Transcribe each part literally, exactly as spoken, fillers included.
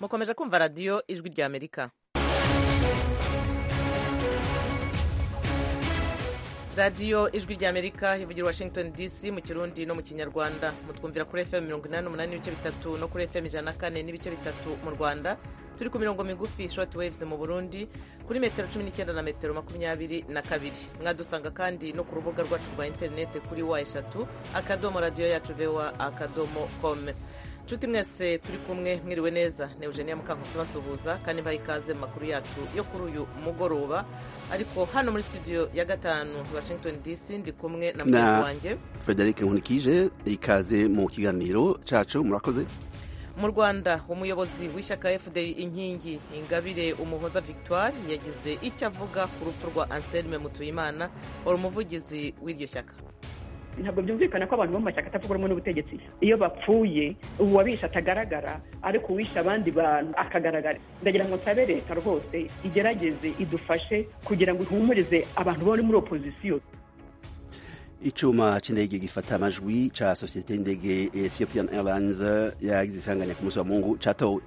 mukomeje kumva radiyo ijwi rya amerika. radiyo ijwi rya amerika ivugira washington dc mu kirundi no mu kinyarwanda. mutwumvira kuri fm mirongo inani n'umunani n'ibice bitatu no kuri fm ijana na kane n'ibice bitatu mu rwanda. turi ku mirongo migufi short waves mu burundi kuri metero cumi n'icyenda na metero makumyabiri na kabiri. mwadusanga kandi no ku rubuga rwacu rwa interinete kuri wa eshatu akadomo radiyo yacu vewa akadomo com. nshuti mwese turi kumwe mwiriwe neza. ni Eugenia Mukankusi basuhuza kandi mbaha ikaze mu makuru yacu yo kuri uyu mugoroba. ariko hano muri studio ya gatanu Washington D C ndi kumwe na mugenzi wanjye Frederic Nkunikije. ikaze mu kiganiro cacu. murakoze. mu Rwanda umuyobozi w'ishyaka F D inkingi Ingabire Umuhoza Victoire yagize icyo avuga ku rupfu rwa Anselme Mutuyimana wari umuvugizi w'iryo shyaka. ntabwo byumvikana ko abantu bo mu mashyaka atavuga rumwe n'ubutegetsi iyo bapfuye uwabisha atagaragara ariko uwisha abandi bantu akagaragara. ndagira ngo nsabe leta rwose igerageze idufashe kugira ngo ihumurize abantu bari muri opozisiyo. icuma c'indege gifata amajwi ca sosiyete y'indege Ethiopian Airlines yagize isanganya ku munsi wa Mungu catowe.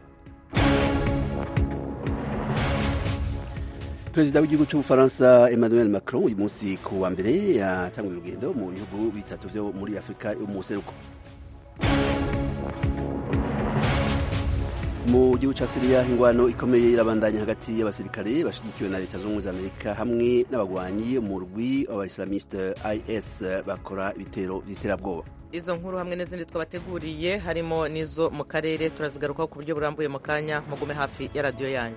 Perezida w'igihugu cy'Ubufaransa Emmanuel Macron uyu munsi ku wa mbere yatanguye urugendo mu bihugu bitatu vyo muri Afurika yo mu seruko. Mu gihugu ca Syria ingwano ikomeye irabandanya hagati y'abasirikare bashigikiwe na leta z'ubumwe za Amerika hamwe n'abagwanyi mu rwi w'abaislamiste I S bakora ibitero vy'iterabwoba. izo nkuru hamwe n'izindi twabateguriye harimo n'izo mu karere turazigarukaho ku buryo burambuye mu kanya. mugume hafi ya radiyo yanyu.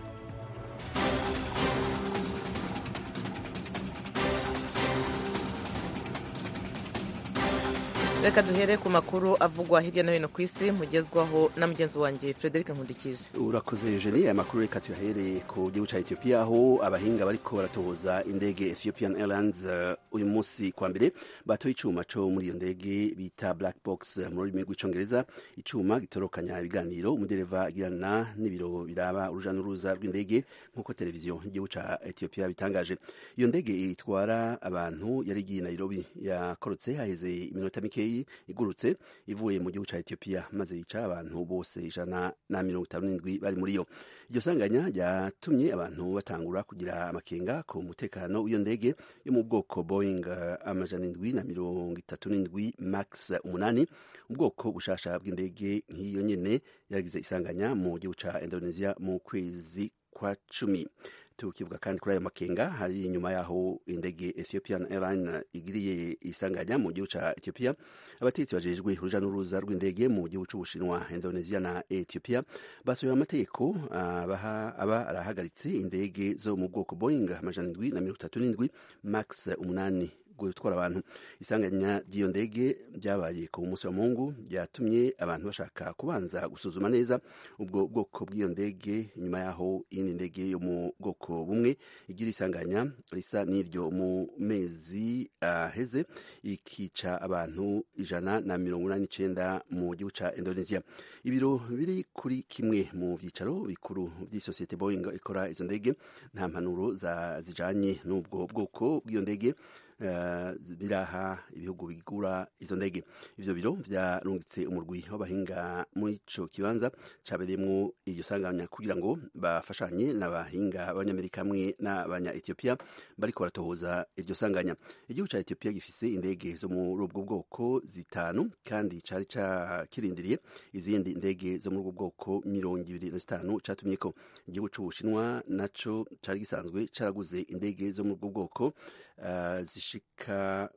reka duhere ku makuru avugwa hirya no hino ku isi mugezwaho na mugenzi wanjye Frederic Nkundikije. urakoze Eugenie. aya makuru reka tuyahereye ku gihugu ca Ethiopia aho abahinga bariko baratohoza indege Ethiopian Airlines uh, uyu munsi kwa mbere batoye icuma co muri iyo ndege bita black box mu rurimi rw'icongereza. icuma gitorokanya ibiganiro umudereva agirana n'ibiro biraba uruja n'uruza rw'indege nk'uko televiziyo y'igihugu ca Ethiopia bitangaje. iyo ndege itwara abantu yari igiye Nairobi yakorotse haheze iminota mikeyi igurutse ivuye mu gihugu ca Ethiopia maze yica abantu bose ijana na mirongo itanu n'indwi bari muri yo. iryo sanganya ryatumye abantu batangura kugira amakenga ku mutekano w'iyo ndege yo mu bwoko Boeing amajana indwi na mirongo itatu n'indwi max umunani, ubwoko bushasha bw'indege nk'iyo nyene yaragize isanganya mu gihugu ca Indonesia mu kwezi kwa cumi. tukivuga kandi kuri ayo makenga hari inyuma yaho indege Ethiopian Airlines igiriye isanganya mu gihugu ca Ethiopia. abategetsi bajejwe uruja n'uruza rw'indege mu gihugu c'Ubushinwa, Indonesia na Ethiopia basohoye amategeko abaha aba arahagaritse indege zo mu bwoko Boeing amajana indwi na mirongo itatu n'indwi max umunani gutwara abantu. isanganya ry'iyo ndege ryabaye ku munsi wa Mungu ryatumye abantu bashaka kubanza gusuzuma neza ubwo bwoko bw'iyo ndege nyuma yaho iyindi ndege yo mu bwoko bumwe igira isanganya risa n'iryo mu mezi aheze uh, ikica abantu ijana na mirongo inani n'icenda mu gihugu ca Indonesia. ibiro biri kuri kimwe mu vyicaro bikuru vy'isosiyete Boeing ikora izo ndege nta mpanuro za zijanye n'ubwo bwoko bw'iyo ndege Uh, biraha ibihugu bigura izo ndege. ivyo biro vyarungitse umurwi w'abahinga muri ico kibanza cabereyemwo iryo sanganya kugira ngo bafashanye n'abahinga b'abanyamerika hamwe n'abanya Ethiopia bariko baratohoza iryo sanganya. igihugu ca Ethiopia gifise indege zo muri ubwo bwoko zitanu kandi cari kirindiriye izindi ndege zo muri ubwo bwoko mirongo ibiri na zitanu catumyeko. igihugu c'Ubushinwa naco cari gisanzwe caraguze indege zo muri ubwo bwoko uh, zishika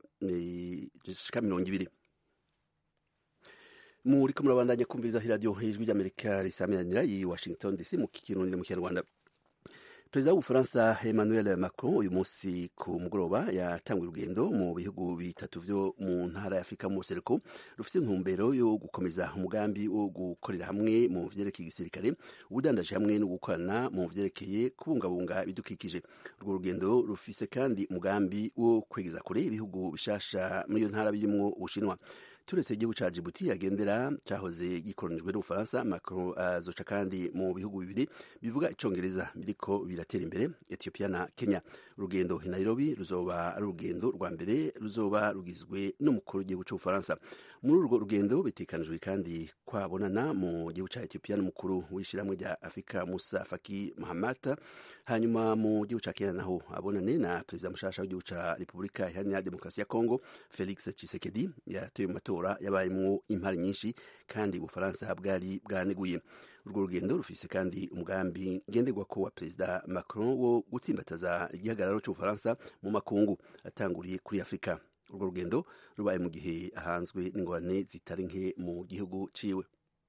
zishika mirongo ibiri. muriko murabandanya kumviriza radio ijwi ry'Amerika risamiranira i Washington D C mu kirundi mu Kinyarwanda. Perezida w'Ubufaransa Emmanuel Macron uyu munsi ku mugoroba yatanguye urugendo mu bihugu bitatu vyo mu ntara ya Afurika mu seruko rufite intumbero yo gukomeza umugambi wo gukorera hamwe mu vyerekeye igisirikare, ubudandaje hamwe no gukorana mu vyerekeye kubungabunga ibidukikije. urwo rugendo rufise kandi umugambi wo kwegeza kure ibihugu bishasha muri iyo ntara birimwo Ubushinwa. turetse igihugu ca Djibouti agendera cyahoze gikolonijwe n'Ubufaransa, Macron azoca kandi mu bihugu bibiri bivuga icongereza biriko biratera imbere, Ethiopia na Kenya. Urugendo i Nairobi ruzoba ari urugendo rwa mbere ruzoba rugizwe n'umukuru w'igihugu c'Ubufaransa. Muri urwo rugendo bitekanijwe kandi kwabonana mu gihugu ca Ethiopia n'umukuru w'ishiramwe rya Afrika Musa Faki Mahamat, hanyuma mu gihugu ca Kenya naho abonane na perezida mushasha w'igihugu ca Repubulika Iharanira Demokarasi ya Kongo Felix Tshisekedi yatoye mu matora yabayemwo impari nyinshi kandi Ubufaransa bwari bwaneguye. Urwo rugendo rufise kandi umugambi ngenderwako wa perezida Macron wo gutsimbataza igihagararo c'Ubufaransa mu makungu atanguriye kuri Afrika. Urwo rugendo rubaye mu gihe ahanzwe n'ingorane zitari nke mu gihugu ciwe.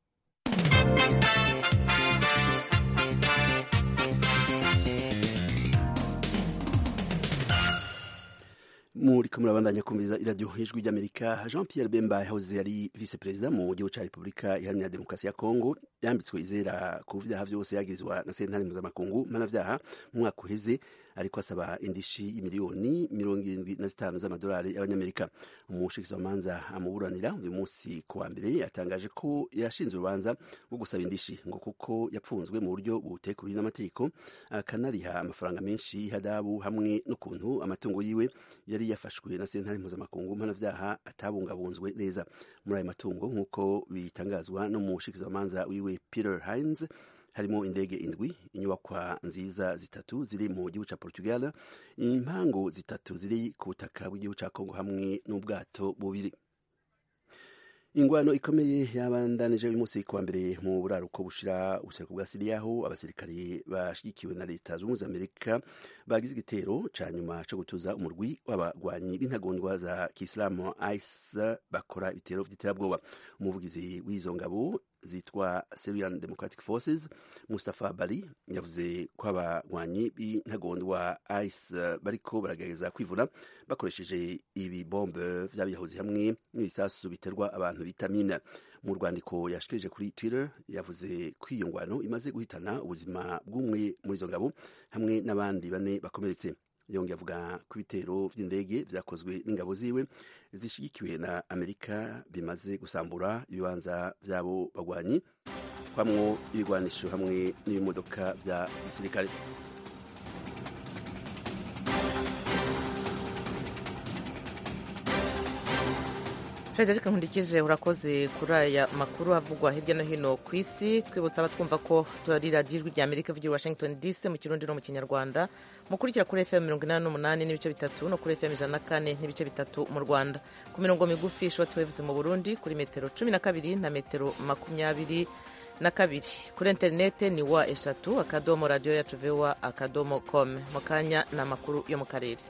muri ko murabandanya kumviriza iradiyo ijwi ry'Amerika. Jean Pierre Bemba yahoze yari vice perezida mu gihugu ca Repubulika Iharanira Demokarasi ya Kongo yambitswe izera ku vyaha vyose yagirizwa na sentare mpuzamakungu mpanavyaha mu mwaka uheze, ariko asaba indishi y'imiliyoni mirongo irindwi na zitanu z'amadolari y'abanyamerika. Umushikizamanza amuburanira uyu munsi ku wa mbere yatangaje ko yashinze urubanza rwo gusaba indishi ngo kuko yapfunzwe mu buryo butekubiri n'amategeko, akanariha amafaranga menshi y'ihadabu hamwe n'ukuntu amatungo yiwe yari yafashwe na sentare mpuzamakungu mpanavyaha atabungabunzwe neza. Muri ayo matungo nk'uko bitangazwa no mu mushikizamanza wiwe Peter Hines, harimo indege indwi, inyubakwa nziza zitatu ziri mu gihugu ca Portugal, impango zitatu ziri ku butaka bw'igihugu ca Kongo hamwe n'ubwato bubiri. Ingwano ikomeye yabandanije uyu munsi kuwa mbere mu buraruko bushira ubuseruko bwa Syria, aho abasirikari bashigikiwe na leta z'ubumwe za Amerika bagize igitero ca nyuma co gutuza umurwi w'abagwanyi b'intagondwa za Kiislamu I S bakora ibitero vy'iterabwoba. Umuvugizi w'izo ngabo zitwa Syrian Democratic Forces, Mustafa Bali, yavuze ko abagwanyi b'intagondwa I S bariko baragerageza kwivuna bakoresheje ibi bombe vy'abiyahuzi hamwe n'ibisasu biterwa abantu bita mina. Mu rwandiko yashikirije kuri Twitter yavuze ko iyo ngwano imaze guhitana ubuzima bw'umwe muri izo ngabo hamwe n'abandi bane bakomeretse. Yongeye avuga ko ibitero vy'indege vyakozwe n'ingabo ziwe zishigikiwe na Amerika bimaze gusambura ibibanza vy'abo bagwanyi, bamwo ibigwanisho hamwe n'ibimodoka vya gisirikare. Frederic Nkundikije, urakoze kuri aya makuru avugwa hirya no hino ku isi. Twibutsa abatwumva ko turi radiyo ijwi ry'Amerika ivugira Washington D C mu Kirundi no mu Kinyarwanda. Mukurikira kuri F M mirongo inani n'umunani n'ibice bitatu no kuri F M ijana na kane n'ibice bitatu mu Rwanda. Ku mirongo migufi short waves mu Burundi kuri metero cumi na kabiri na metero makumyabiri na kabiri. Kuri interinete ni wa eshatu akadomo radio yacu voa akadomo com. Mu kanya na makuru yo mu karere.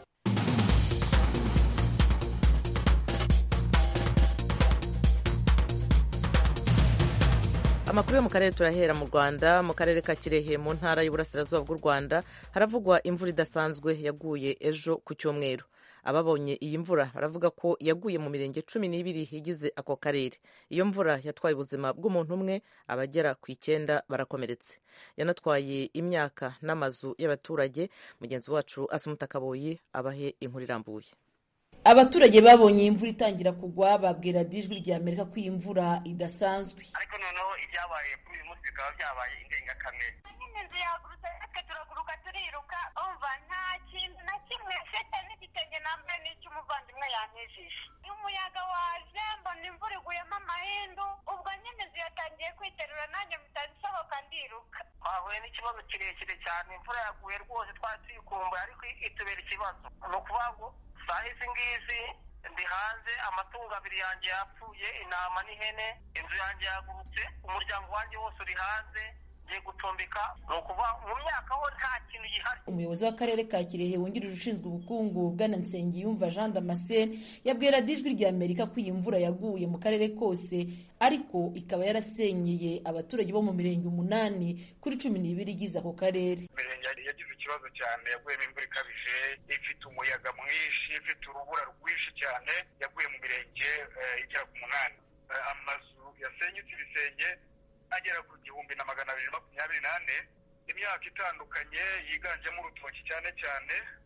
Amakuru yo mu karere turahera mu Rwanda. Mu karere ka Kirehe mu ntara y'Uburasirazuba bw'u Rwanda haravugwa imvura idasanzwe yaguye ejo ku cyumweru. Ababonye iyi mvura baravuga ko yaguye mu mirenge cumi n'ibiri igize ako karere. Iyo mvura yatwaye ubuzima bw'umuntu umwe, abagera ku icyenda barakomeretse. Yanatwaye imyaka n'amazu y'abaturage. Mugenzi wacu Asumuta Kaboyi abahe inkuru irambuye. Abaturage babonye imvura itangira kugwa babwira Ijwi ry'Amerika ko iyi mvura idasanzwe. Ariko noneho ibyabaye kuri uyu munsi bikaba byabaye indengakamere. Inzu yagurutse natwe turaguruka turiruka, umva nta kintu na kimwe mfite n'igitenge nambaye n'icy'umuvandimwe yantejisha. Umuyaga waje mbona imvura iguyemo amahindu, ubwo nyine inzu yatangiye kwiterura nanjye mpita nsohoka ndiruka. Twahuye n'ikibazo kirekire cyane, imvura yaguye rwose twari tuyikumbuye ariko itubera ikibazo. Ni ukuvuga ngo saha izi ngizi ndi hanze, amatungo abiri yanjye yapfuye, intama n'ihene, inzu yanjye yagurutse, umuryango wanjye wose uri hanze ngiye gucumbika. Ni ukuvuga mu myaka ho nta kintu gihari. Umuyobozi w'akarere ka Kirehe wungirije ushinzwe ubukungu Bwana Nsengiyumva Jean Damascene yabwira Ijwi ry'Amerika ko iyi mvura yaguye mu karere kose, ariko ikaba yarasenyeye abaturage bo mu mirenge umunani kuri cumi n'ibiri igize ako karere. Yagize ikibazo cyane, yaguyemo imvura ikabije, ifite umuyaga mwinshi, ifite urubura rwinshi cyane, yaguye mu mirenge igera ku munani. Amazu yasenyutse ibisenge agera ku gihumbi na magana abiri na makumyabiri n'ane, imyaka itandukanye yiganjemo urutoki cyane cyane,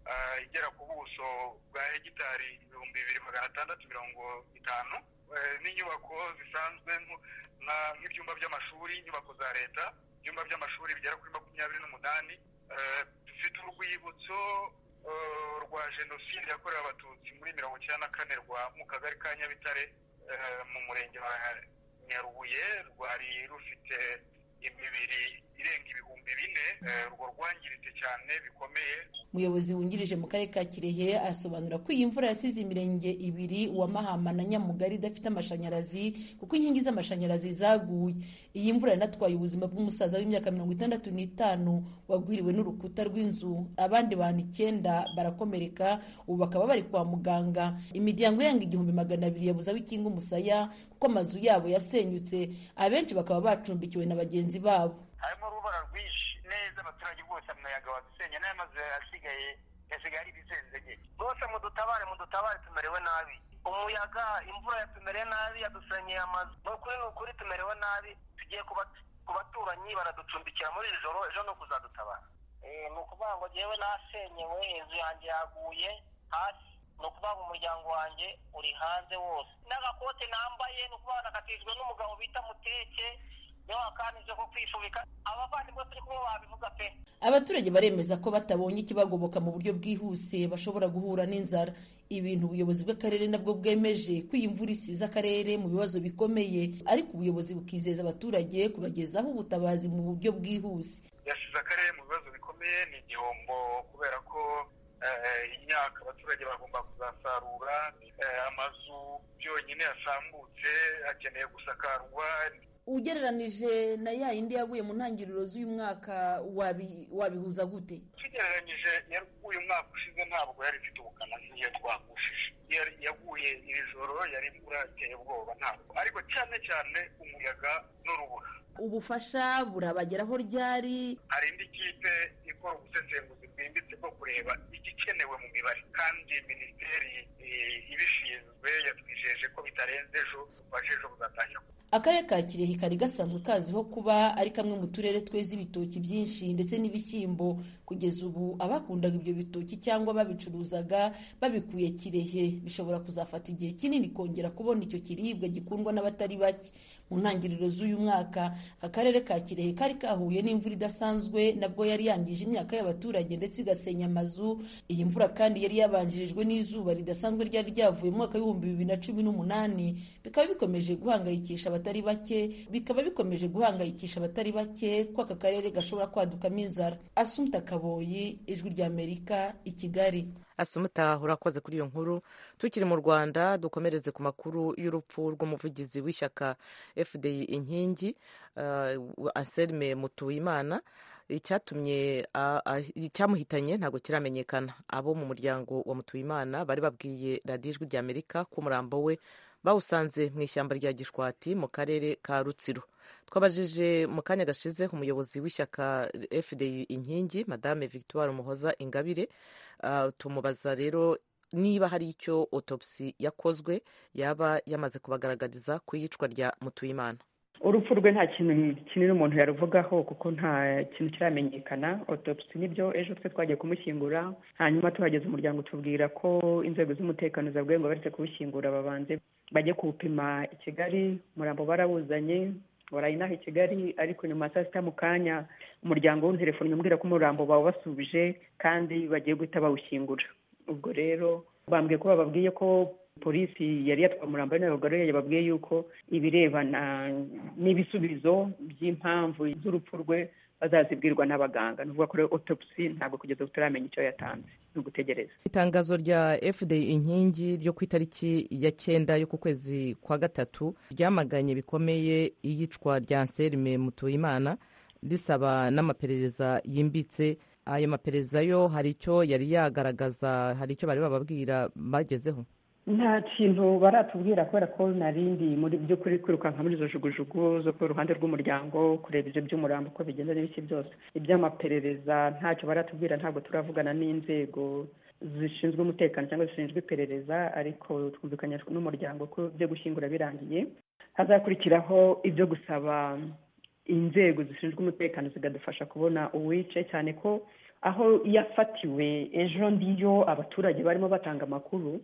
igera ku buso bwa hegitari ibihumbi bibiri magana atandatu mirongo itanu n'inyubako zisanzwe nk'ibyumba by'amashuri, inyubako za leta, ibyumba by'amashuri bigera kuri makumyabiri n'umunani. Dufite urwibutso rwa jenoside yakorewe abatutsi muri mirongo icyenda na kane rwa mu kagari ka Nyabitare mu murenge wa Nyarubuye, rwari rufite imibiri irenga ibihumbi bine, urwo rwangiritse cyane bikomeye. Umuyobozi wungirije mu karere ka Kirehe asobanura ko iyi mvura yasize imirenge ibiri wa Mahama na Nyamugari idafite amashanyarazi kuko inkingi z'amashanyarazi zaguye. Iyi mvura yanatwaye ubuzima bw'umusaza w'imyaka mirongo itandatu n'itanu wagwiriwe n'urukuta rw'inzu, abandi bantu icyenda barakomereka, ubu bakaba bari kwa muganga. Imiryango yanga igihumbi magana abiri yabuze aho ikinga umusaya kuko amazu yabo yasenyutse, abenshi bakaba bacumbikiwe na bagenzi babo. Harimo urubara rwinshi neza, abaturage bose umuyaga wadusenye n'amazu asigaye yasigaye ari ibisenzege. Bose mudutabare mudutabare tumerewe nabi, umuyaga imvura yatumereye nabi, yadusenyeye amazu. Nukuri nukuri tumerewe nabi, tugiye ku baturanyi baraducumbikira muri iri joro, ejo no kuzadutabara. Eh ni ukuvuga ngo jewe nasenyewe, inzu yanjye yaguye hasi, ni ukuvuga ngo umuryango wanjye uri hanze wose. N'agakote nambaye ni ukuvuga nakatijwe n'umugabo bita Muteke, abaturage baremeza ko batabonye ikibagoboka mu buryo bwihuse bashobora guhura n'inzara. Ibintu ubuyobozi bw'akarere nabwo bwemeje ko iyi mvura isize akarere mu bibazo bikomeye, ariko ubuyobozi bukizeza abaturage kubagezaho ubutabazi mu buryo bwihuse. Yasize akarere mu bibazo bikomeye, ni igihombo kubera ko imyaka abaturage bagomba kuzasarura, amazu byonyine yasambutse akeneye gusakarwa. Ugereranije na ya yindi yaguye mu ntangiriro z'uyu mwaka wabihuza gute? Tugereranyije yaguye umwaka ushize ntabwo yari ifite ubukana nk'iyo twagushije. Yaguye iri joro yari imvura iteye ubwoba ntabwo, ariko cyane cyane umuyaga n'urubura. Ubufasha burabageraho ryari? Hari indi kipe ikora ubusesenguzi bwimbitse bwo kureba igikenewe mu mibare, kandi minisiteri ibishinzwe yatwijeje ko bitarenze ejo ejo buzatangira. Akarere ka Kirehe kari gasanzwe kaziho kuba ari kamwe mu turere tweza ibitoki byinshi ndetse n'ibishyimbo. Kugeza ubu abakundaga ibyo bitoki cyangwa babicuruzaga babikuye Kirehe bishobora kuzafata igihe kinini kongera kubona icyo kiribwa gikundwa n'abatari bake. Mu ntangiriro z'uyu mwaka akarere ka Kirehe kari kahuye n'imvura idasanzwe, nabwo yari yangije imyaka y'abaturage ndetse igasenya amazu. Iyi mvura kandi yari yabanjirijwe n'izuba ridasanzwe ryari ryavuye mu mwaka w'ibihumbi bibiri na cumi n'umunani, bikaba bikomeje guhangayikisha abatari bake bikaba bikomeje guhangayikisha abatari bake ko aka karere gashobora kwadukamo inzara. Asumta Kaboyi, Ijwi ry'Amerika, i Kigali. Asumta, urakoze kuri iyo nkuru. Tukiri mu Rwanda, dukomereze ku makuru y'urupfu rw'umuvugizi w'ishyaka F D I Inkingi, uh, Anselme Mutuyimana. Icyatumye icyamuhitanye ntabwo kiramenyekana. Abo mu muryango wa Mutuyimana bari babwiye radiyo Ijwi ry'Amerika ko umurambo we bawusanze mu ishyamba rya Gishwati mu karere ka Rutsiro. Twabajije mu kanya gashize umuyobozi w'ishyaka F D I Inkingi, Madame Victoire Umuhoza Ingabire, uh, tumubaza rero niba hari icyo autopsy yakozwe yaba yamaze kubagaragariza ku iyicwa rya Mutuyimana. Urupfu rwe nta kintu kinini umuntu yaruvugaho kuko nta kintu kiramenyekana. Autopsy nibyo ejo twe twagiye kumushyingura, hanyuma tuhageze umuryango tubwira ko inzego z'umutekano zabwiye ngo baretse kuwushyingura babanze bajye kuwupima i Kigali. Umurambo barawuzanye barayinaha i Kigali, ariko nyuma saa sita mu kanya umuryango w'unterefone umbwira ko umurambo bawubasubije kandi bagiye guhita bawushyingura. Ubwo rero bambwiye ko bababwiye ko polisi yari yatwaye umurambo n'abagore yababwiye yuko ibirebana n'ibisubizo by'impamvu z'urupfu rwe bazazibwirwa n'abaganga. Nuvuga ko autopsy ntabwo kugeza tutaramenya icyo yatanze, ni ugutegereza. Itangazo rya F D I Inkingi ryo ku itariki ya cyenda yo ku kwezi kwa gatatu ryamaganye bikomeye iyicwa rya Anselme Mutuyimana, risaba n'amaperereza yimbitse. Ayo maperereza yo hari icyo yari yagaragaza, hari icyo bari bababwira bagezeho? Nta kintu baratubwira kubera ko narindi muri byo kuri kwirukanka muri zo jugujugu zo ku ruhande rw'umuryango kureba ibyo by'umurambo ko bigenda n'ibiki byose. Iby'amaperereza ntacyo baratubwira, ntabwo turavugana n'inzego zishinzwe umutekano cyangwa zishinzwe iperereza, ariko twumvikanye n'umuryango ko byo gushyingura birangiye hazakurikiraho ibyo gusaba inzego zishinzwe umutekano zikadufasha kubona uwice, cyane ko aho yafatiwe ejo ndiyo abaturage barimo batanga amakuru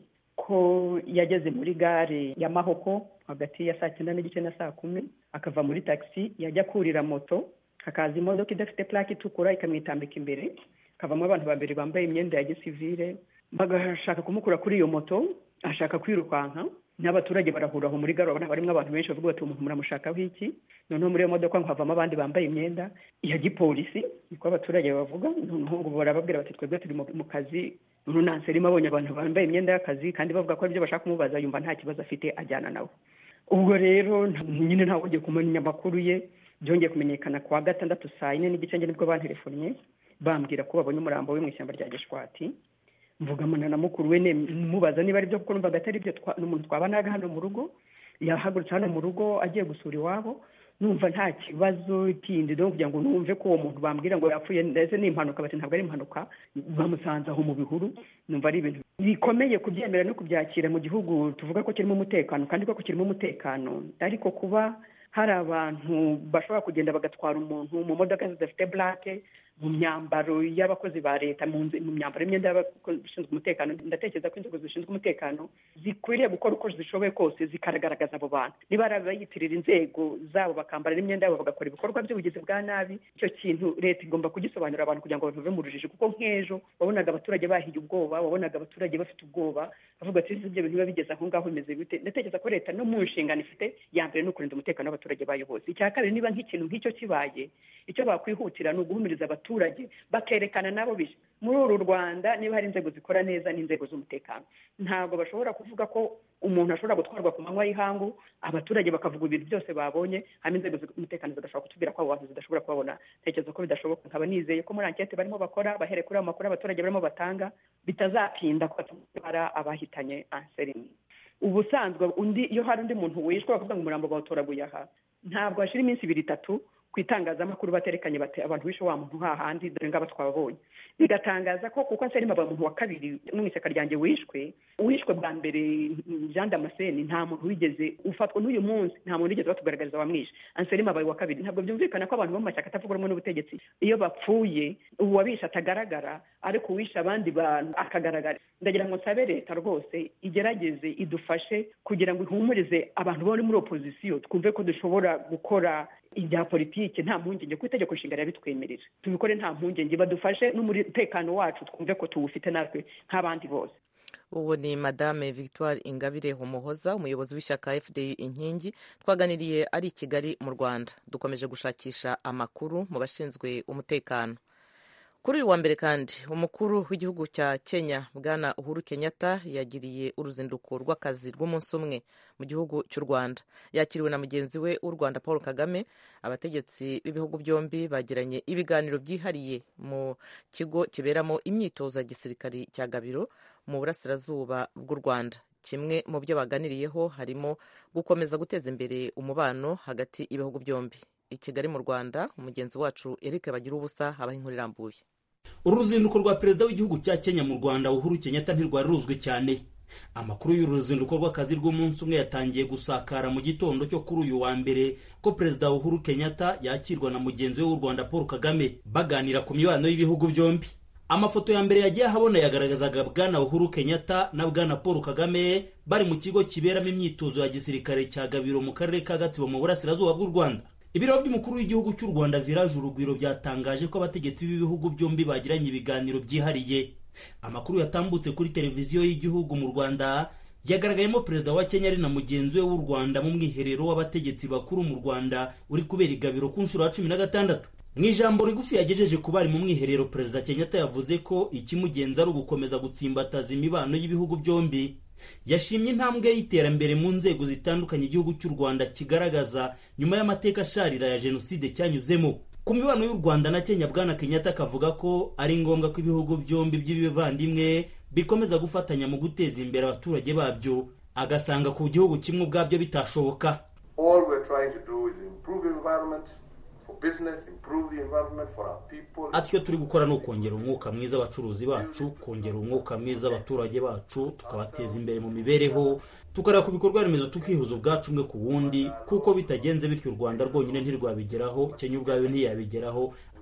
ko yageze muri gare ya Mahoko hagati ya saa cyenda n'igice na saa kumi akava muri taxi yajya kurira moto hakaza imodoka idafite plaque itukura ikamwitambika imbere kavamo abantu babiri bambaye imyenda ya gisivile bagashaka kumukura kuri iyo moto ashaka kwirukanka n'abaturage barahura aho muri gare barimo abantu benshi bavuga bati umuntu muramushakaho iki noneho muri iyo modoka ngo havamo abandi bambaye imyenda ya gipolisi niko abaturage bavuga noneho ngo barababwira bati twebwe turi mu kazi runanse rimo abonye abantu bambaye imyenda y'akazi kandi bavuga ko ibyo bashaka kumubaza yumva nta kibazo afite ajyana nawe ubwo rero nyine ntawe ugiye kumenya amakuru ye byongeye kumenyekana kuwa gatandatu saa yine n'igice nibwo bantelefonnye bambwira ko babonye umurambo we mu ishyamba rya Gishwati mvugamana na mukuru we mubaza niba ari byo kuko numva gatari byo n'umuntu twabanaga hano mu rugo yahagurutse hano mu rugo agiye gusura iwabo numva nta kibazo kindi donc kugira ngo numve ko uwo muntu bambwira ngo yapfuye ndetse n'impanuka bati ntabwo ari impanuka bamusanze aho mu bihuru numva ari ibintu bikomeye kubyemera no kubyakira mu gihugu tuvuga ko kirimo umutekano kandi ko kirimo umutekano ariko kuba hari abantu bashobora kugenda bagatwara umuntu mu modoka zidafite plaque mu myambaro y'abakozi ba leta mu myambaro y'imyenda y'abashinzwe umutekano ndatekereza ko inzego zishinzwe umutekano zikwiriye gukora uko zishoboye kose zikagaragaza abo bantu niba ari abayitirira inzego zabo bakambara n'imyenda yabo bagakora ibikorwa by'ubugizi bwa nabi icyo kintu leta igomba kugisobanurira abantu kugira ngo bave mu rujijo kuko nk'ejo wabonaga abaturage bahiye ubwoba wabonaga abaturage bafite ubwoba bavuga ati ibyo bintu biba bigeze aho ngaho bimeze bite ndatekereza ko leta no mu nshingano ifite ya mbere no kurinda umutekano w'abaturage bayo bose icya kabiri niba nk'ikintu nk'icyo kibaye icyo bakwihutira ni uguhumuriza abaturage bakerekana nabo bishya muri uru Rwanda niba hari inzego zikora neza n'inzego z'umutekano ntabwo bashobora kuvuga ko umuntu ashobora gutwarwa ku manywa y'ihangu abaturage bakavuga ibintu byose babonye hama inzego z'umutekano zigashobora kutubwira ko abo bantu zidashobora kubabona tekereza ko bidashoboka nkaba nizeye ko muri ankete barimo bakora bahere kuri ayo makuru abaturage barimo batanga bitazatinda ko batwara abahitanye Anselme ubusanzwe undi iyo hari undi muntu wishwe bakavuga ngo umurambo bawutoraguye aha ntabwo hashira iminsi ibiri itatu ku itangazamakuru baterekanye bate abantu bishe wa muntu hahandi dore ngaba twabonye bigatangaza ko kuko Anselme aba muntu wa kabiri mu ishyaka ryanjye wishwe wishwe bwa mbere Jean Damascene nta muntu wigeze ufatwa n'uyu munsi nta muntu wigeze batugaragariza wamwishe Anselme abaye wa kabiri ntabwo byumvikana ko abantu bo mu mashyaka atavuga rumwe n'ubutegetsi iyo bapfuye uwabisha atagaragara ariko uwisha abandi bantu akagaragara ndagira ngo nsabe leta rwose igerageze idufashe kugira ngo ihumurize abantu bari muri opposition twumve ko dushobora gukora ibya politike nta mpungenge ku itegeko nshinga yabitwemerera tubikore nta mpungenge badufashe n'umutekano wacu twumve ko tuwufite natwe nk'abandi bose ubu ni madame Victoire Ingabire Umuhoza umuyobozi w'ishyaka F D U Inkingi twaganiriye ari i Kigali mu Rwanda dukomeje gushakisha amakuru mu bashinzwe umutekano kuri uyu wa mbere kandi umukuru w'igihugu cya Kenya Bwana Uhuru Kenyatta yagiriye uruzinduko rw'akazi rw'umunsi umwe mu gihugu cy'u Rwanda yakiriwe na mugenzi we w'u Rwanda Paul Kagame abategetsi b'ibihugu byombi bagiranye ibiganiro byihariye mu kigo kiberamo imyitozo ya gisirikari cya Gabiro mu burasirazuba bw'u Rwanda kimwe mu byo baganiriyeho harimo gukomeza guteza imbere umubano hagati y'ibihugu byombi i Kigali mu Rwanda umugenzi wacu Eric Bagirubusa abaha inkuru irambuye uruzinduko rwa perezida w'igihugu cya Kenya mu Rwanda Uhuru Kenyatta ntirwari ruzwi cyane amakuru y'uru ruzinduko rw'akazi rw'umunsi umwe yatangiye gusakara mu gitondo cyo kuri uyu wa mbere ko perezida Uhuru Kenyatta yakirwa na mugenzi we w'u Rwanda Paul Kagame baganira ku mibano y'ibihugu byombi amafoto ya mbere yagiye ahabona yagaragazaga bwana Uhuru Kenyatta na bwana Paul Kagame bari mu kigo kiberamo imyitozo ya gisirikare cya Gabiro mu karere ka Gatsibo mu burasirazuba bw'u Rwanda ibiro by'umukuru w'igihugu cy'u Rwanda Village Urugwiro byatangaje ko abategetsi b'ibihugu byombi bagiranye ibiganiro byihariye amakuru yatambutse kuri televiziyo y'igihugu mu Rwanda yagaragayemo perezida wa Kenya ari na mugenzi we w'u Rwanda mu mwiherero w'abategetsi bakuru mu Rwanda uri kubera igabiro ku nshuro ya cumi na gatandatu mu ijambo rigufi yagejeje ku bari mu mwiherero perezida Kenyatta yavuze ko ikimugenza ari ugukomeza gutsimbataza imibano y'ibihugu byombi yashimye intambwe y'iterambere mu nzego zitandukanye igihugu cy'u Rwanda kigaragaza nyuma y'amateka asharira ya jenoside cyanyuzemo ku mibano y'u Rwanda na Kenya bwana Kenyatta akavuga ko ari ngombwa ko ibihugu byombi by'ibivandimwe bikomeza gufatanya mu guteza imbere abaturage babyo agasanga ku gihugu kimwe ubwabyo bitashoboka all we're trying to do is improve environment business, improve the environment for our people. Atyo turi gukora no kongera umwuka mwiza abacuruzi bacu, kongera umwuka mwiza abaturage bacu, tukabateza imbere mu mibereho, tukara ku bikorwa remezo tukihuza ubwacu mwe ku wundi, kuko bitagenze bityo u Rwanda rwonyine ntirwabigeraho, Kenya ubwayo ntiyabigeraho.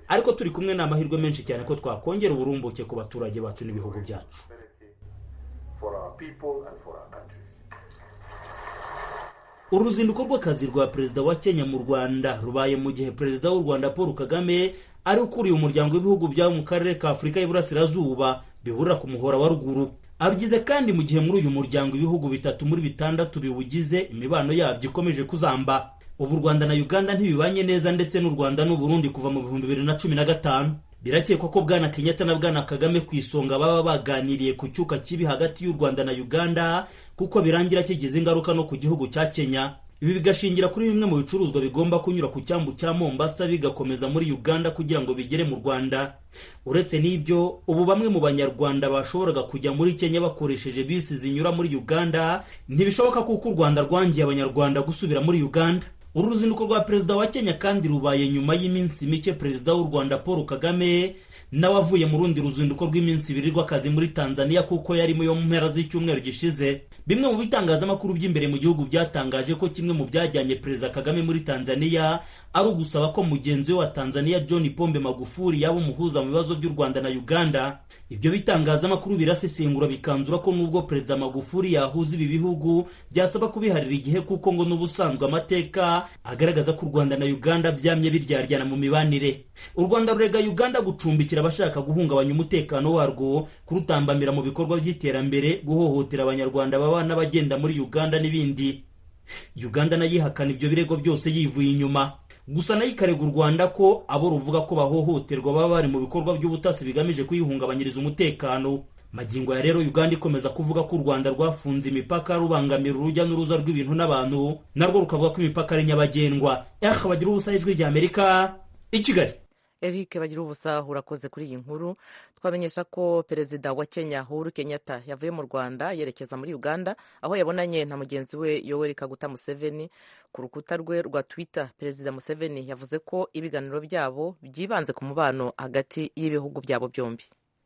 ariko turi kumwe n'amahirwe menshi cyane ko twakongera uburumbuke ku baturage bacu n'ibihugu byacu. Uruzinduko rw'akazi rwa perezida wa Kenya mu Rwanda rubaye mu gihe perezida w'u Rwanda Paul Kagame ari ukuriye umuryango w'ibihugu bya mu karere ka Afurika y'Iburasirazuba bihurira ku muhora wa ruguru. Abigize kandi mu gihe muri uyu muryango ibihugu bitatu muri bitandatu biwugize imibano yabyo ikomeje kuzamba. Ubu u Rwanda na Uganda ntibibanye neza ndetse n'u Rwanda n'u Burundi kuva mu bihumbi bibiri na cumi na gatanu. Birakekwa ko Bwana Kenyatta na Bwana Kagame ku isonga baba baganiriye ku cyuka kibi hagati y'u Rwanda na Uganda kuko birangira kigize ingaruka no ku gihugu cya Kenya. Ibi bigashingira kuri bimwe mu bicuruzwa bigomba kunyura ku cyambu cya Mombasa bigakomeza muri Uganda kugira ngo bigere mu Rwanda. Uretse n'ibyo, ubu bamwe mu banyarwanda bashoboraga kujya muri Kenya bakoresheje bisi zinyura muri Uganda ntibishoboka kuko u Rwanda rwangiye abanyarwanda gusubira muri Uganda. Uru ruzinduko rwa perezida wa Kenya kandi rubaye nyuma y'iminsi mike perezida w'u Rwanda Paul Kagame nawe avuye mu rundi ruzinduko rw'iminsi ibiri rw'akazi muri Tanzania kuko yari mu mpera z'icyumweru gishize. Bimwe mu bitangazamakuru by'imbere mu gihugu byatangaje ko kimwe mu byajyanye perezida Kagame muri Tanzania ari ugusaba ko mugenzi we wa Tanzania John Pombe Magufuli yaba umuhuza mu bibazo by'u Rwanda na Uganda. Ibyo bitangazamakuru birasesengura bikanzura ko nubwo perezida Magufuli yahuza ibi bihugu byasaba kubiharira igihe kuko ngo n'ubusanzwe amateka agaragaza ko u Rwanda na Uganda byamye biryaryana mu mibanire. U Rwanda rurega Uganda gucumbikira abashaka guhungabanya umutekano warwo, kurutambamira mu bikorwa by'iterambere, guhohotera abanyarwanda baba n'abagenda muri Uganda n'ibindi. Uganda nayo ihakana ibyo birego byose yivuye inyuma. Gusa nayo ikarega u Rwanda ko abo ruvuga ko bahohoterwa baba bari mu bikorwa by'ubutasi bigamije kuyihungabanyiriza umutekano. Magingo ya rero Uganda ikomeza kuvuga ko u Rwanda rwafunze imipaka rubangamira urujya n'uruza rw'ibintu n'abantu, narwo rukavuga ko imipaka ari nyabagendwa. Eh bagira ubusa ijwi rya Amerika i Kigali. Eric bagira ubusa urakoze kuri iyi nkuru. Twamenyesha ko perezida wa Kenya Uhuru Kenyatta yavuye mu Rwanda yerekeza muri Uganda aho yabonanye na mugenzi we Yoweri Kaguta Museveni. Ku rukuta rwe rwa Twitter, perezida Museveni yavuze ko ibiganiro byabo byibanze ku mubano hagati y'ibihugu byabo byombi.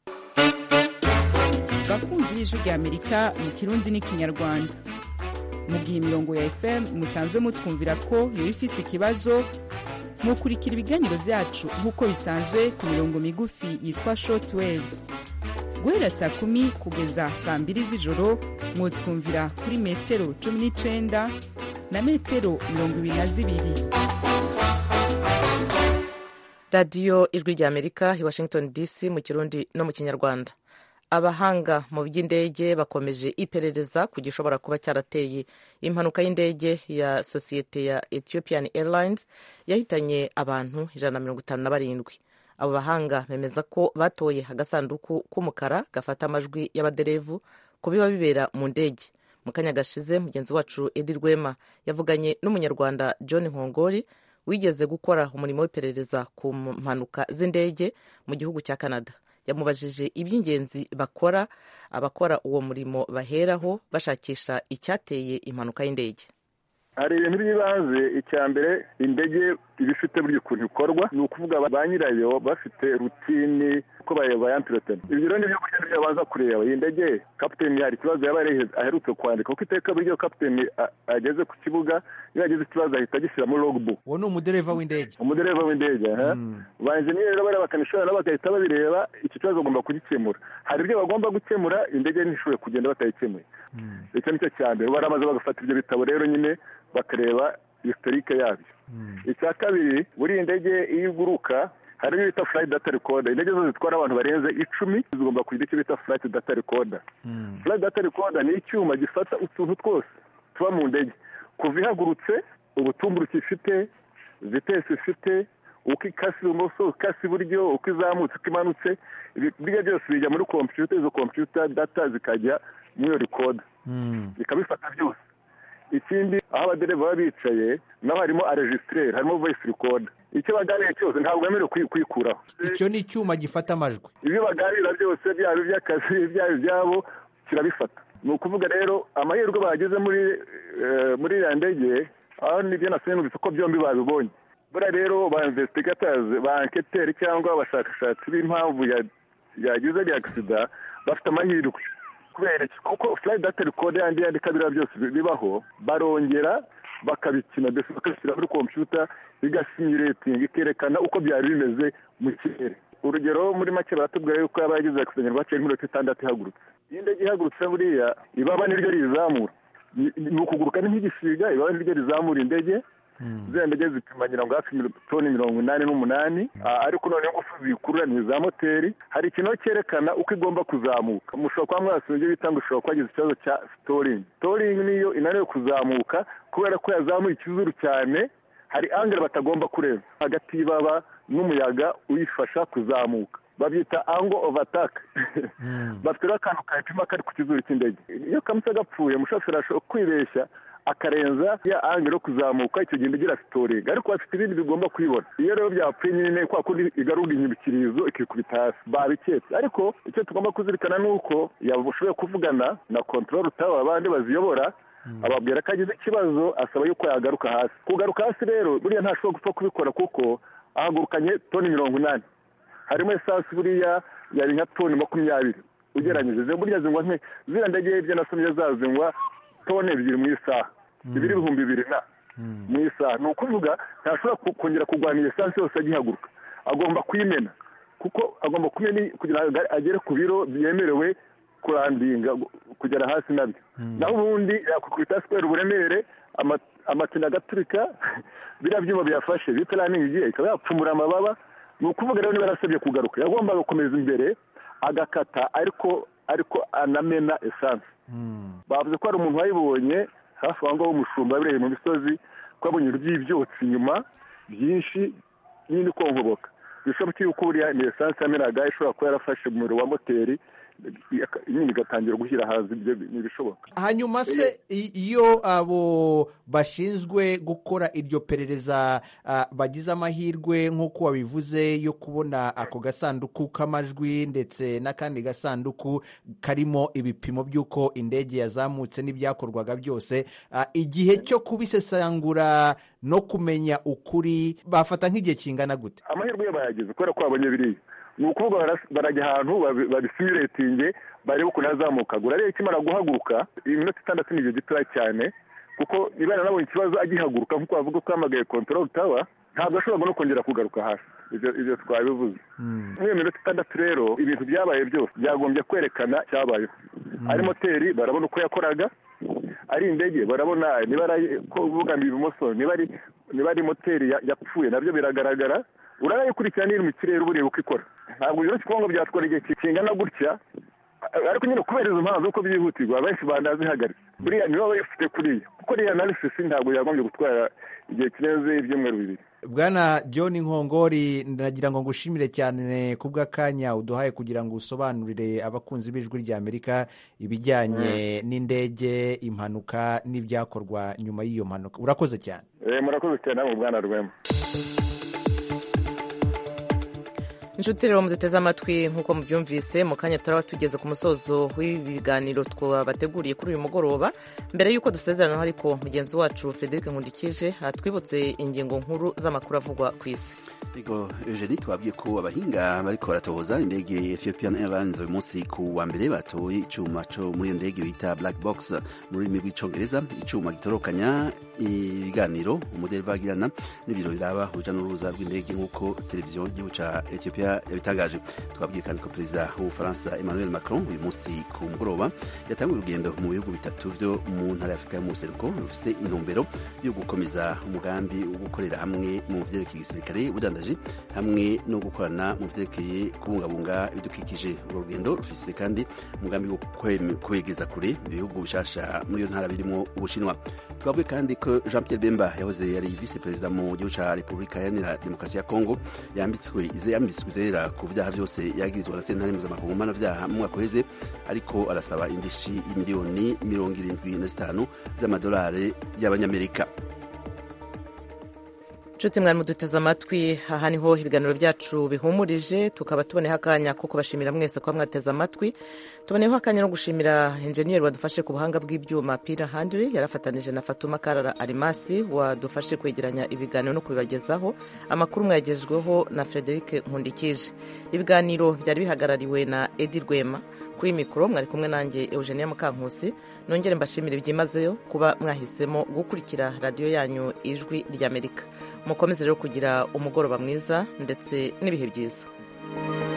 Bakunzi y'ijwi rya Amerika mu Kirundi n'Ikinyarwanda, mu gihe imirongo ya F M musanzwe mutwumvira ko yo ifise ikibazo, mukurikira ibiganiro byacu nk'uko bisanzwe ku mirongo migufi yitwa short waves. Guhera saa kumi kugeza saa mbiri z'ijoro mwutwumvira kuri metero cumi n'icenda na metero mirongo ibiri na zibiri. Radio Ijwi rya Amerika i Washington D C mu Kirundi no mu Kinyarwanda. Abahanga mu by'indege bakomeje iperereza ku gishobora kuba cyarateye impanuka y'indege ya sosiyete ya Ethiopian Airlines yahitanye abantu ijana na mirongo itanu na barindwi. Abo bahanga bemeza ko batoye agasanduku k'umukara gafata amajwi y'abaderevu ku biba bibera mu ndege. Mu kanya gashize mugenzi wacu Edi Rwema yavuganye n'umunyarwanda John Nkongori wigeze gukora umurimo w'iperereza ku mpanuka z'indege mu gihugu cya Canada. Yamubajije iby'ingenzi bakora abakora uwo murimo baheraho bashakisha icyateye impanuka y'indege. Hari ibintu by'ibanze. Icya mbere, indege ibifite buri kuntu ikorwa, ni ukuvuga ba nyirayo bafite rutini ko bayampirotana. Ibyo rero nibyo kurya byabanza kureba. Iyi ndege kapiteni hari ikibazo yaba aherutse kwandika kuko iteka buryo kapiteni ageze ku kibuga iyo yagize ikibazo ahita agishyira muri logbook. Uwo ni umudereva w'indege. Umudereva w'indege aha. Ba engineer rero bari bakanishora nabo bagahita babireba, iki kibazo agomba kugikemura. Hari ibyo bagomba gukemura, indege ntishobora kugenda batayikemuye. Icyo nicyo cya mbere. Baramaze bagafata ibyo bitabo rero nyine bakareba historike yabyo. Icya kabiri, buri indege iyo iguruka hari ibyo bita flight data recorder. Indege zose zitwara abantu barenze icumi zigomba kugira icyo bita flight data recorder. Flight data recorder ni icyuma gifata utuntu twose tuba mu ndege, kuva ihagurutse, ubutumburuke ifite, vitesse ifite, uko ikasi ibumoso, ukasi iburyo, uko izamutse, uko imanutse, ibyo byose bijya muri computer. Izo computer data zikajya muri iyo recorder bikabifata byose. Ikindi, aho abadereva baba bicaye naho harimo aregistre, harimo voice recorder. Icyo baganira cyose ntabwo bemerewe kwikuraho. Icyo ni icyuma gifata amajwi. Ibyo baganira byose byaba iby'akazi byaba ibyabo kirabifata. Ni ukuvuga rero amahirwe bageze muri muri ya ndege, aho nibyo nasenubise ko byombi babibonye. Buriya rero ba investigators, ba enquêteurs cyangwa abashakashatsi b'impamvu yagize ya accident bafite amahirwe. Kubera kuko flight data recorder yandi yandika biriya byose bibaho, barongera bakabikina mbese bakabishyira muri kompiyuta igasimuletinga ikerekana uko byari bimeze mu kirere. Urugero muri make baratubwira yuko yaba yagize accident baciye nk'iminota itandatu ihagurutse. Iyo indege ihagurutse buriya ibaba niryo rizamura, ni ukuguruka nk'igisiga, ibaba niryo rizamura indege. Ziriya ndege zipima ngira ngo hafi toni mirongo inani n'umunani, ariko noneho ingufu zikurura ni za moteri. Hari ikintu cyerekana uko igomba kuzamuka. Mushobora kuba mwasuye ibyo bita ngo ushobora kuba yagize ikibazo cya stalling. Stalling niyo inaniwe kuzamuka kubera ko yazamuye ikizuru cyane, hari angle batagomba kurenza hagati y'ibaba n'umuyaga uyifasha kuzamuka, babyita angle of attack. Bafite akantu kayipima kari ku kizuru cy'indege. Iyo kamutse gapfuye umushoferi ashobora kwibeshya akarenza ya angle yo kuzamuka, icyo gihe igira stalling, ariko bafite ibindi bigomba kwibona. Iyo rero byapfuye nyine kwa kundi igarura inyibikirizo ikikubita hasi babiketse. Ariko icyo tugomba kuzirikana nuko yabushoboye kuvugana na control tower abandi baziyobora, ababwira ko agize ikibazo asaba yuko yagaruka hasi. Kugaruka hasi rero buriya ntashobora gupfa kubikora kuko ahagurukanye toni mirongo inani, harimo esansi buriya yari nka toni makumyabiri ugeranyije. Buriya zingwa nke ziriya ndege ibyo nasomye zazingwa toni ebyiri mu isaha, ibiri ibihumbi bibiri na mu isaha. Ni ukuvuga ntashobora kongera kurwanira esansi yose agihaguruka, agomba kuyimena kuko agomba kumena kugira ngo agere ku biro byemerewe kurandinga kugera hasi nabyo. Naho ubundi yakukubita siporo uburemere amapine agaturika, biriya byuma biyafashe bita landing igiye ikaba yapfumura amababa. Ni ukuvuga rero niba yarasabye kugaruka yagomba gukomeza imbere agakata, ariko ariko anamena esansi. Bavuze ko hari umuntu wayibonye hafi aho ngaho w'umushumba bireye mu misozi ko abonye iby'ibyotsi inyuma byinshi nyine kongoboka. Bishoboka yuko buriya ni esansi yamenaga ishobora kuba yarafashe umuriro wa moteri nyine igatangira gushyira hanze. Ibyo ntibishoboka. Hanyuma se iyo abo bashinzwe gukora iryo perereza uh, bagize amahirwe nk'uko wabivuze yo kubona ako gasanduku k'amajwi ndetse n'akandi gasanduku karimo ibipimo by'uko indege yazamutse n'ibyakorwaga byose, uh, igihe cyo kubisesangura no kumenya ukuri bafata nk'igihe kingana gute? Amahirwe yo bayagize kubera ko babonye biriya. Ni ukuvuga barajya ahantu babisimuletinge barebe ukuntu azamukaga. Urareba ikimara guhaguruka iminota itandatu ni igihe gitoya cyane, kuko niba yanabonye ikibazo agihaguruka nk'uko bavuga ko yahamagaye control tower ntabwo ashobora no kongera kugaruka hasi. Ibyo twabivuze. Muri minota itandatu rero ibintu byabaye byose byagombye kwerekana cyabayeho. Ari moteri barabona uko yakoraga, ari indege barabona niba ari kuvuga ibumoso, niba ari niba ari moteri yapfuye nabyo biragaragara. Urayikurikirana iri mu kirere ureba uko ikora. Ntabwo rero kikongo byatwara igihe kingana gutya, ariko nyine kubera izo mpamvu uko byihutirwa abenshi banazihagaritse. Buriya niba bayifite kuriya kuko iriya analysis ntabwo yagombye gutwara igihe kirenze ibyumweru bibiri. Bwana John Nkongori, ndagira ngo ngushimire cyane kubw'akanya uduhaye kugira ngo usobanurire abakunzi b'ijwi rya Amerika ibijyanye mm. n'indege, impanuka n'ibyakorwa nyuma y'iyo mpanuka. Urakoze cyane. Eh murakoze cyane mu Bwana Rwema. inshuti rero muduteze amatwi nk'uko mubyumvise mu kanya turaba tugeze ku musozo w'ibi biganiro twabateguriye kuri uyu mugoroba. Mbere y'uko dusezerana ariko mugenzi wacu Frederic Nkundikije atwibutse ingingo nkuru z'amakuru avugwa ku isi. Ego Eugenie, twabwiye ko abahinga bariko baratohoza indege Ethiopian Airlines uyu munsi ku wa mbere batoye icuma co muri iyo ndege bita black box mu rurimi rw'icongereza, icuma gitorokanya ibiganiro umudeli bagirana n'ibiro biraba uruja n'uruza rw'indege nk'uko televiziyo y'igihugu ca Ethiopia yabitangaje. Twabwiye kandi ko perezida w'Ubufaransa Emmanuel Macron uyu munsi ku mugoroba yatanguye urugendo mu bihugu bitatu vyo mu ntara y'Afrika yo mu buseruko rufise intumbero yo gukomeza umugambi wo gukorera hamwe mu vyerekeye igisirikare, ubudandaji hamwe no gukorana mu vyerekeye kubungabunga ibidukikije. Urwo rugendo rufise kandi umugambi wo kwegeza kure ibihugu bishasha muri iyo ntara birimo Ubushinwa. Twavuye kandi ko Jean Pierre Bemba yahoze yari vice perezida mu gihugu ca Repubulika Iharanira Demokarasi ya Kongo yambitswe ize yambitswe zera ku vyaha vyose yagirizwa na sentare mpuzamakungu mpanavyaha mu mwaka uheze, ariko arasaba indishi y'imiliyoni mirongo irindwi na zitanu z'amadolari y'abanyamerika. Nshuti mwari muduteze amatwi, aha niho ibiganiro byacu bihumurije, tukaba tuboneho akanya ko kubashimira mwese ko mwateze amatwi. Tuboneho akanya no gushimira enjeniyeri wadufashe ku buhanga bw'ibyuma Peter Handry, yarafatanije na Fatuma Karara Arimasi wadufashe kwegeranya ibiganiro no kubibagezaho. Amakuru mwagejweho na Frederic Nkundikije. Ibiganiro byari bihagarariwe na Edi Rwema. kuri mikoro mwari kumwe nanjye Eugenia Mukankusi. Nongere mbashimire byimazeyo kuba mwahisemo gukurikira radiyo yanyu ijwi ry'Amerika. Mukomeze rero kugira umugoroba mwiza ndetse n'ibihe byiza.